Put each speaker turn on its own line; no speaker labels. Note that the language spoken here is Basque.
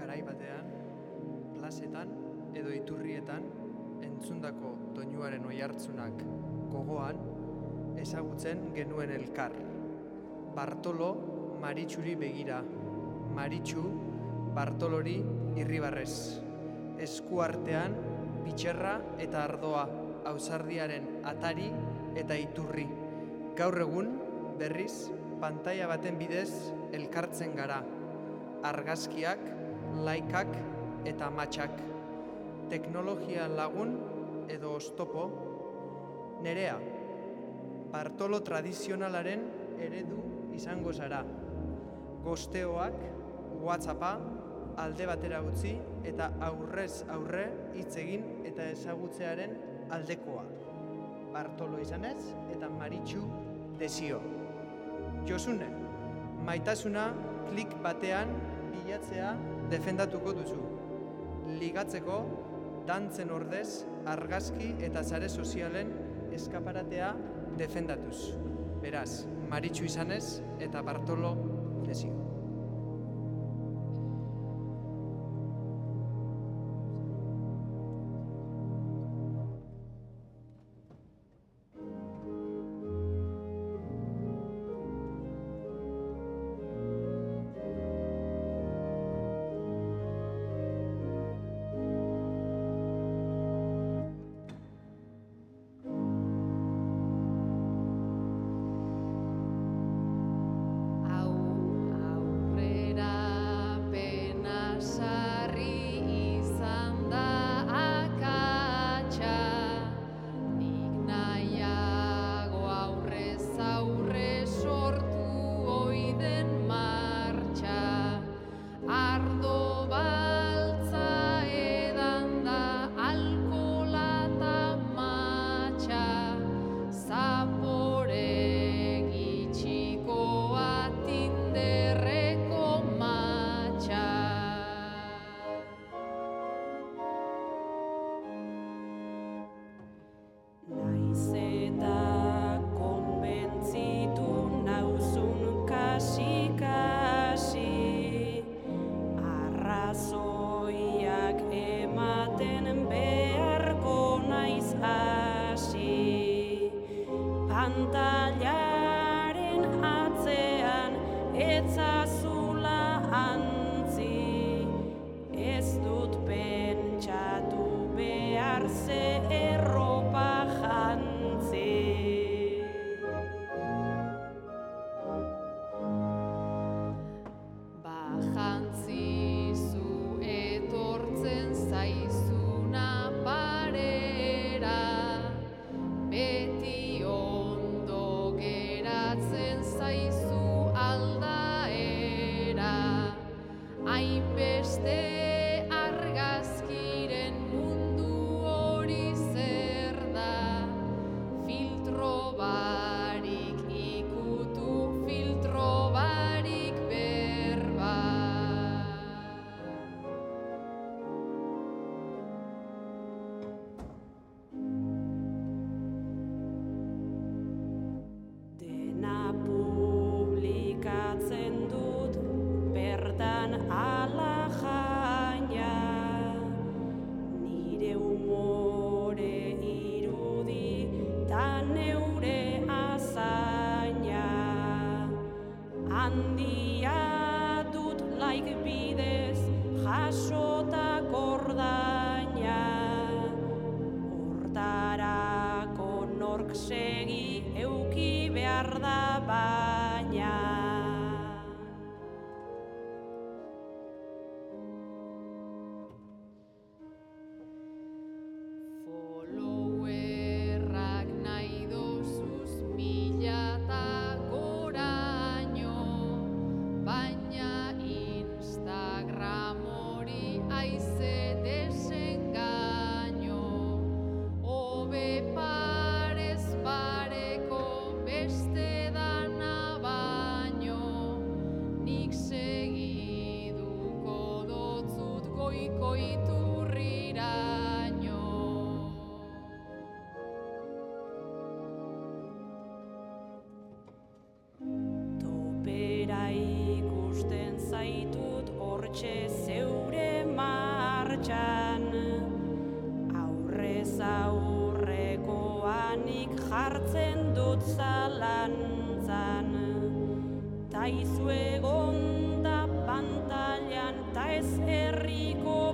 garai batean, plazetan edo iturrietan entzundako doinuaren oihartzunak gogoan ezagutzen genuen elkar. Bartolo Maritxuri begira, Maritxu Bartolori irribarrez. Eskuartean pitxerra eta ardoa, ausardiaren atari eta iturri. Gaur egun, berriz, pantaila baten bidez elkartzen gara. Argazkiak, laikak eta matxak. Teknologia lagun edo oztopo. Nerea, Bartolo tradizionalaren eredu izango zara. Gosteoak, WhatsAppa, alde batera utzi eta aurrez aurre hitz egin eta ezagutzearen aldekoa. Bartolo izanez eta Maritxu desio. Josune, maitasuna klik batean bilatzea defendatuko duzu. Ligatzeko, dantzen ordez, argazki eta sare sozialen eskaparatea defendatuz. Beraz, Maritxu izanez eta Bartolo desio.
Pantailaren atzean etzazula antzi, ez dut pentsatu behar ze erropa jantzi.
Jantzi zu etortzen zaizuna parera, beti ondo geratzen zaizu aldaera. Hainbeste argazkiren mundu hori zer da, filtro barik ikutu, filtro barik berba. Dena publikatzen dut, bertan ala jaina, nire umore irudi ta neure azaina. Handia dut like bidez jasotako ordaina, hortarako nork segi euki behar da baina. Followerrak nahi dozuz 1000 ta goraino, baina Instagram hori aize desengaino. Hobe parez pareko beste dana baino, nik segiduko dotzut goiko iturriraino. Topera ikusten zaitut hortxe zeure
martxan, aurrez aurrekoanik jartzen dut zalantzan, ta izu egon da pantailan, ta ez herriko